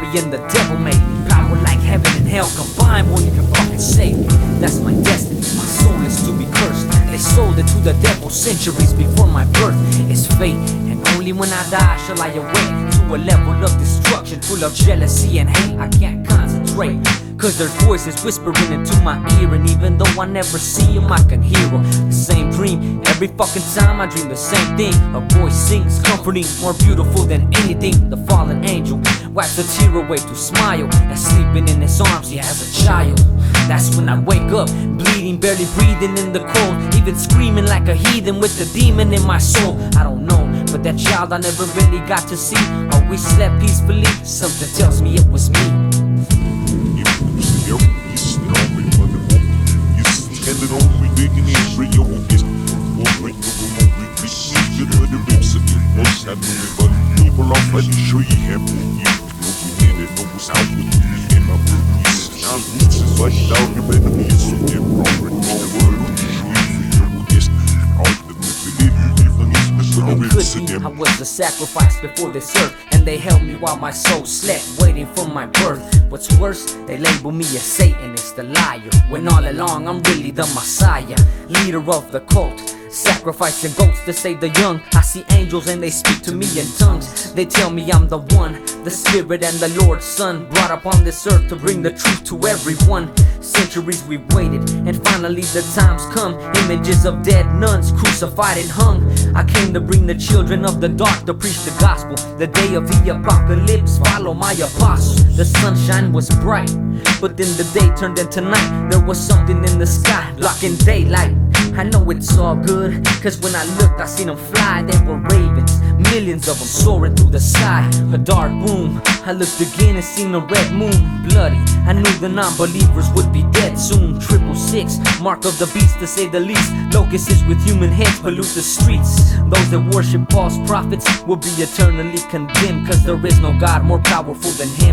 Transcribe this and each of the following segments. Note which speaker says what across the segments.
Speaker 1: and the devil made me. Power like heaven and hell combined, boy, you can fucking save me. That's my destiny, my soul is to be cursed. They sold it to the devil centuries before my birth. It's fate, and only when I die shall I awake to a level of destruction full of jealousy and hate. I can't concentrate, cause there's voices whispering into my ear, and even though I never see them, I can hear them. The same dream, every fucking time I dream the same thing. A voice sings, comforting, more beautiful than anything. The fallen angel wipes a tear away to smile, and sleeping in his arms, yeah, as a child. That's when I wake up, bleeding, barely breathing in the cold, even screaming like a heathen with the demon in my soul. I don't know, but that child I never really got to see. Always slept peacefully, something tells me it was me. I was a sacrifice before this earth, and they held me while my soul slept, waiting for my birth. What's worse, they label me a Satanist, a liar, when all along I'm really the Messiah, leader of the cult, sacrificing goats to save the young. I see angels and they speak to me in tongues. They tell me I'm the one, the Spirit and the Lord's Son, brought upon this earth to bring the truth to everyone. Centuries we've waited, and finally the time's come. Images of dead nuns crucified and hung. I came to bring the children of the dark to preach the gospel. The day of the apocalypse, follow my apostles. The sunshine was bright, but then the day turned into night. There was something in the sky, blocking daylight. I know it's all good, cause when I looked I seen them fly. They were ravens, millions of them soaring through the sky. A dark room, I looked again and seen a red moon, bloody. I knew the non-believers would be dead soon. 666, mark of the beast to say the least. Locusts with human heads pollute the streets. Those that worship false prophets will be eternally condemned, cause there is no God more powerful than him.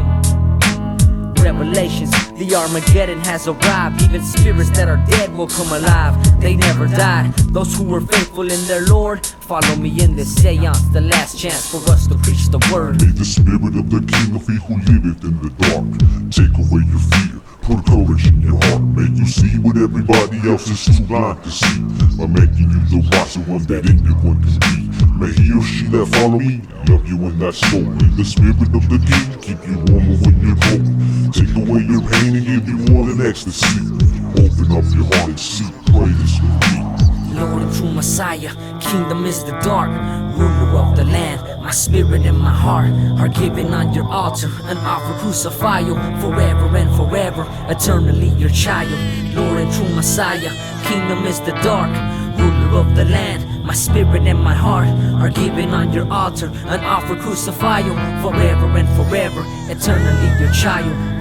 Speaker 1: Revelations, the Armageddon has arrived. Even spirits that are dead will come alive. They never died. Those who were faithful in their Lord, follow me in this seance, the last chance for us to preach the word.
Speaker 2: May the spirit of the King of He who liveth in the dark take away your fear, put courage in your heart. Make you see what everybody else is too blind to see, by making you the wise one that anyone can be. May he or she that follow me love you in that soul. May the spirit of the King keep you warmer when you're cold, take away your pain and give you more than ecstasy. Open up your heart and see, pray this with me.
Speaker 1: Lord and true Messiah, kingdom is the dark, ruler of the land. My spirit and my heart are given on your altar, an offer crucify you forever and forever, eternally your child. Lord and true Messiah, kingdom is the dark, ruler of the land. My spirit and my heart are given on your altar, an offer crucify you forever and forever, eternally your child.